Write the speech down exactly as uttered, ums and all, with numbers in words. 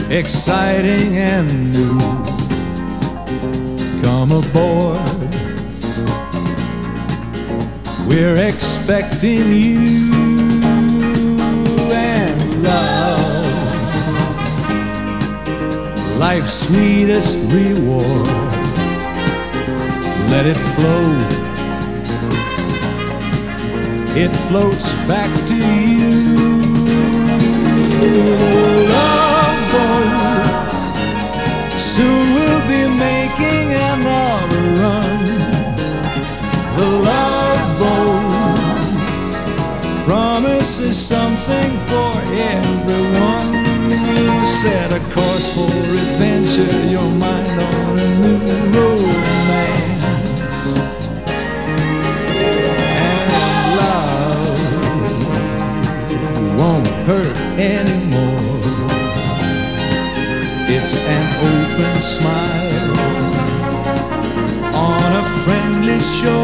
exciting and new. Come aboard, we're expecting you. And love, life's sweetest reward, let it flow, it floats back to you. The love boat, soon we'll be making another run. The love boat promises something for everyone. Set a course for adventure, your mind on a new romance. And love won't hurt anymore. It's an open smile on a friendly shore.